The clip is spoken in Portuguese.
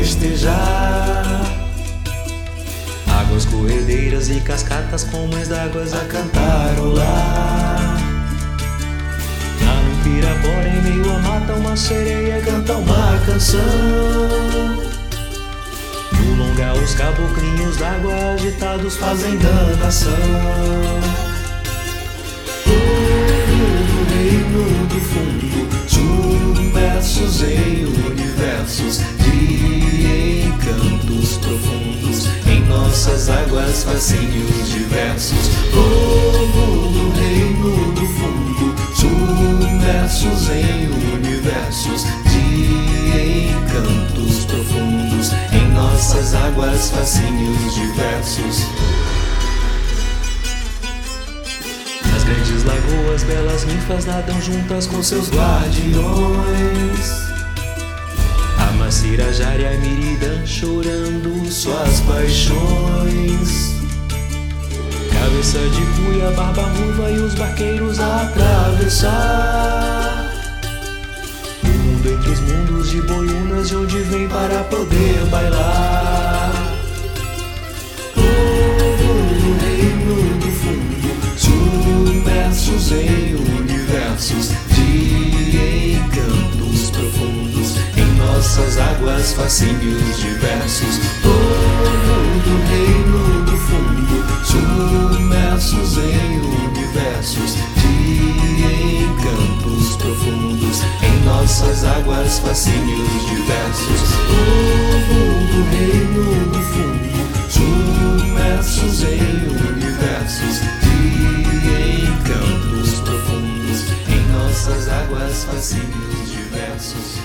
festejar. Águas corredeiras e cascatas com mães d'águas a cantarolar. Lá no Pirapora, em meio à mata, uma sereia canta uma canção. No longa, os caboclinhos d'água agitados fazem danação. No reino do fundo, submersos em universos de encantos profundos, em nossas águas fascínios diversos. Povo do reino do fundo, submersos em universos de encantos profundos, em nossas águas fascínios diversos. Nas grandes lagoas, belas ninfas nadam juntas com seus guardiões. A Macirajara e a Miridã chorando suas paixões. Cabeça de cuia, barba ruiva e os barqueiros a atravessar o mundo entre os mundos de boiunas, de onde vem para poder bailar. Povo do reino do fundo, submersos em universos de encantos profundos, em nossas águas fascínios diversos. Povo do reino do fundo, submersos em universos de encantos profundos, em nossas águas fascínios diversos. Povo do reino do fundo, submersos em universos de encantos profundos, em nossas águas fascínios diversos.